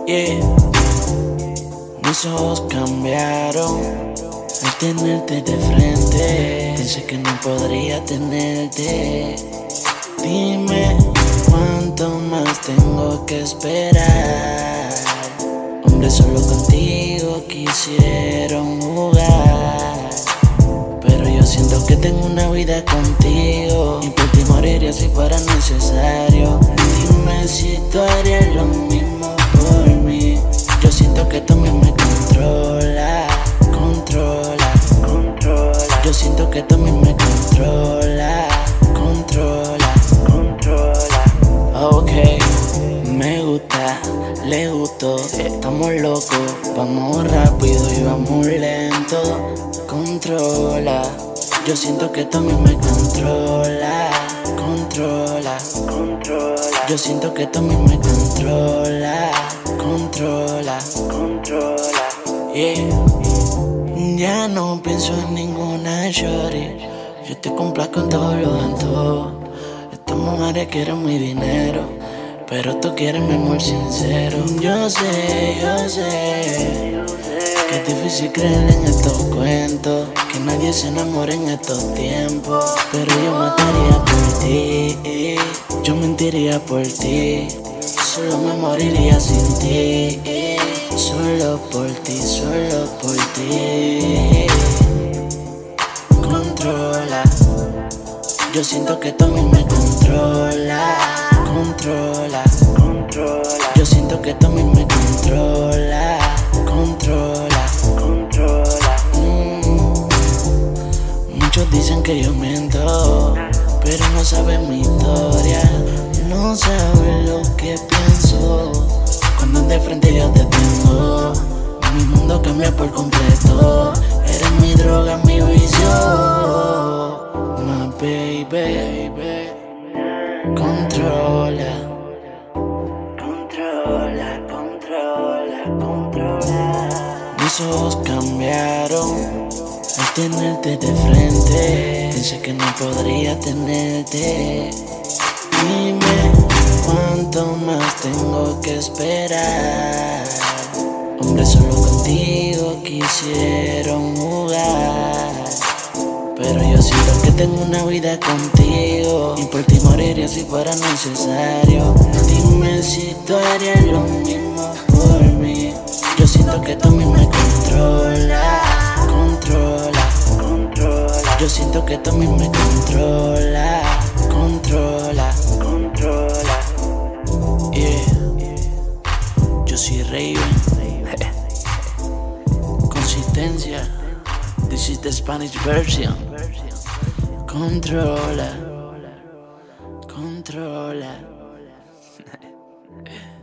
Yeah. Mis ojos cambiaron al tenerte de frente. Pensé que no podría tenerte. Dime cuánto más tengo que esperar. Hombre, solo contigo quisieron jugar, pero yo siento que tengo una vida contigo y por ti moriría si fuera necesario. Dime si tú harías lo mismo por mí. Yo siento que tú a mí me controla. Yo siento que tú a mí me controla. Ok, me gusta, le gustó, estamos locos. Vamos rápido y vamos lento. Controla. Yo siento que tú a mí me controla. Yo siento que tú a mí me controla. Yeah. Ya no pienso en ninguna shorty. Yo te complazco en todo lo antojos. Estas mujeres quieren mi dinero, pero tú quieres mi amor sincero. Yo sé que es difícil creer en estos cuentos, que nadie se enamore en estos tiempos. Pero yo mataría por ti, yo mentiría por ti, solo me moriría sin ti. Solo por ti, solo por ti. Controla. Yo siento que tú a mí me controla. Yo siento que tú a mí me controla. Muchos dicen que yo miento, pero no saben mi historia. No saben lo que pienso. Cuando de frente yo te tengo, mi mundo cambia por completo. Eres mi droga, mi vicio, my baby. Controla. Mis ojos cambiaron al tenerte de frente. Pensé que no podría tenerte. Dime cuánto más tengo que esperar. Hombre, solo contigo quisieron jugar, pero yo siento que tengo una vida contigo y por ti moriría si fuera necesario. Dime si tú harías lo mismo por mí. Yo siento que tú a mí me controla. Yo siento que tú a mí me controla. Yeah. Yo soy Raven. Consistencia. This is the Spanish version. Controla.